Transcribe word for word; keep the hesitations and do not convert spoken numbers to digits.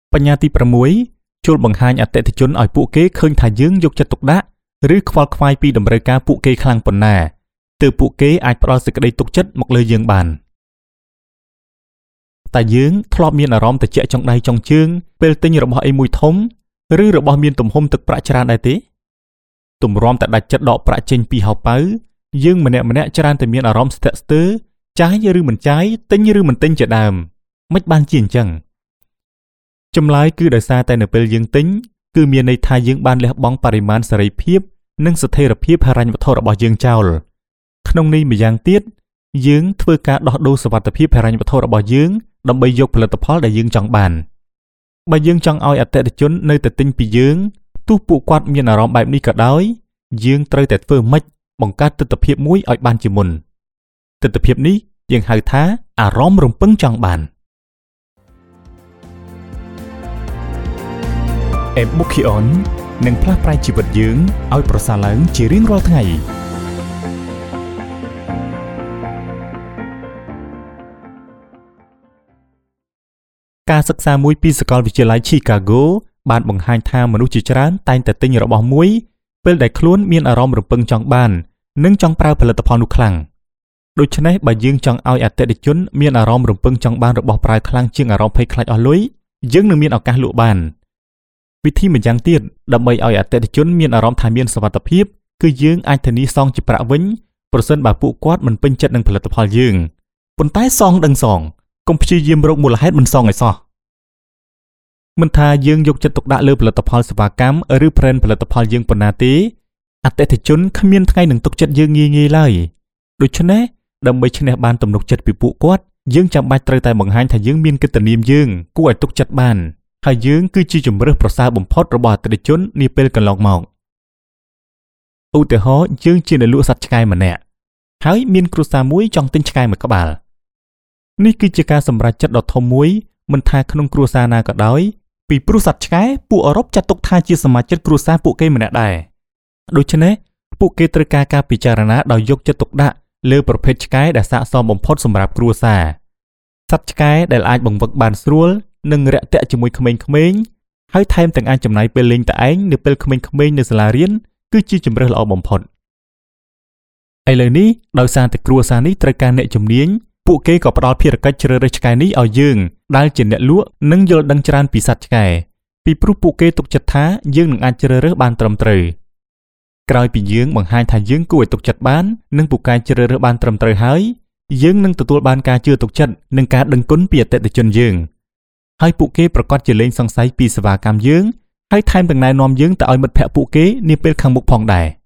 បញ្ញាទីប្រាំមួយជួលបង្ហាញអតិថិជនឲ្យពួកគេឃើញថាយើងយកចិត្តទុកដាក់ឬខ្វល់ខ្វាយពីតម្រូវការពួកគេខ្លាំងប៉ុណ្ណាទើបពួកគេអាចផ្ដល់សេចក្តីទុកចិត្តមកលើយើងបានតែយើងធ្លាប់មានអារម្មណ៍ត្រជាក់ចុងដៃចុងជើងពេលទិញរបស់អីមួយធំឬរបស់មានទំហំទឹកប្រាក់ច្រើនដែរទេទម្រាំតែដាច់ចិត្តដកប្រាក់ចេញពីហោប៉ៅយើងម្នាក់ម្នាក់ច្រើនតែមានអារម្មណ៍ស្ទាក់ស្ទើរចាយឬមិនចាយទិញឬមិនទិញជាដើមមិនបានជាអញ្ចឹងចម្លើយគឺដោយសារតែនៅពេលយើងទិញគឺមានន័យថាយើងបានលះបង់បរិមាណសេរីភាពនិងស្ថិរភាពហិរញ្ញវត្ថុរបស់យើងចោលក្នុងនេះម្យ៉ាងទៀតយើងធ្វើការដោះដូរសុវត្ថិភាពហិរញ្ញវត្ថុរបស់យើងដើម្បីយកផលិតផលដែលយើងចង់បានបើយើងចង់ឲ្យអតិថិជននៅតែទិញពីយើងទោះពួកគាត់មានអារម្មណ៍បែបនេះក៏ដោយយើងត្រូវតែធ្វើម៉េចបង្កើតទិដ្ឋភាពមួយឲ្យបានជាមុនទិដ្ឋភាពនេះយើងហៅថាអារម្មណ៍រំពឹងចង់បាន Ebukion នឹងផ្លាស់ប្រែជីវិតយើងឲ្យប្រសើរឡើងជារៀងរាល់ថ្ងៃការសិក្សាមួយពីសាកលវិទ្យាល័យ Chicago បានបង្ហាញថាមនុស្សជាច្រើនតែងតែទិញរបស់មួយពេលដែលខ្លួនមានអារម្មណ៍រំពឹងចង់បាននិងចង់ប្រើផលិតផលនោះខ្លាំងដូច្នេះបើយើងចង់ឲ្យអតិថិជនមានអារម្មណ៍រំពឹងចង់បានរបស់ប្រើខ្លាំងជាងអារម្មណ៍ភ័យខ្លាចអស់លុយយើងនឹងមានឱកាសលក់បានវិធីម្យ៉ាងទៀតដើម្បីឲ្យអតិថិជនមានអារម្មណ៍ថាមានសុវត្ថិភាពគឺយើងអាចធានាសងជាប្រាក់វិញប្រសិនបើពួកគាត់មិនពេញចិត្តនឹងផលិតផលយើងប៉ុន្តែសងដឹងសងកុំព្យាយាមរកមូលហេតុមិនសងឲ្យសោះមិនថាយើងយកចិត្តទុកដាក់លើផលិតផលសេវាកម្មឬ brand ផលិតផលយើងប៉ុណ្ណាទេអតិថិជនគ្មានថ្ងៃនឹងទុកចិត្តយើងងាយងាយឡើយដូច្នេះដើម្បីឈ្នះបានទំនុកចិត្តពីពួកគាត់យើងចាំបាច់ត្រូវតែបង្ហាញថាយើងមានកិត្តិនាមយើងគួរឲ្យទុកចិត្តបានហើយយើងគឺជាជំរើសប្រសើរបំផុតរបស់អតិថិជននាពេលកន្លងមកឧទាហរណ៍យើងជាអ្នកលក់សត្វឆ្កែម្នាក់ហើយមានគ្រួសារមួយចង់ទិញឆ្កែមួយក្បាលនេះគឺជាការសម្រេចចិត្តដ៏ធំមួយមិនថាក្នុងគ្រួសារណាក៏ដោយពីព្រោះសត្វឆ្កែពួកអឺរ៉ុបចាត់ទុកថាជាសមាជិកគ្រួសារពួកគេម្នាក់ដែរដូច្នេះពួកគេត្រូវការការពិចារណាដោយយកចិត្តទុកដាក់លើប្រភេទឆ្កែដែលស័ក្តិសមបំផុតសម្រាប់គ្រួសារសត្វឆ្កែដែលអាចបង្វឹកបានស្រួលនិងរាក់ទាក់ជាមួយក្មេងៗហើយថែមទាំងអាចចំណាយពេលលេងតែឯងនៅពេលក្មេងៗនៅសាលារៀនគឺជាជម្រើសល្អបំផុតឥឡូវនេះដោយសារតែគ្រួសារនេះត្រូវការអ្នកជំនាញពួកគេក៏ផ្ដល់ភារកិច្ចជ្រើសរើសឆ្កែនេះឲ្យយើងដែលជាអ្នកលក់និងយល់ដឹងច្រើនពីសត្វឆ្កែពីព្រោះពួកគេទុកចិត្តថាយើងនឹងអាចជ្រើសរើសបានត្រឹមត្រូវក្រោយពីយើងបង្ហាញថាយើងគួរឲ្យទុកចិត្តបាននិងពូកែជ្រើសរើសបានត្រឹមត្រូវហើយយើងនឹងទទួលបានការជឿទុកចិត្តនិងការដឹងគុណពីអតិថិជនយើងហើយពួកគេប្រកាសជាលែងសង្ស័យពីសេវាកម្មយើងហើយថែមទាំងណែនាំយើងទៅឲ្យមិត្តភ័ក្តិពួកគេនាពេលខាងមុខផងដែរ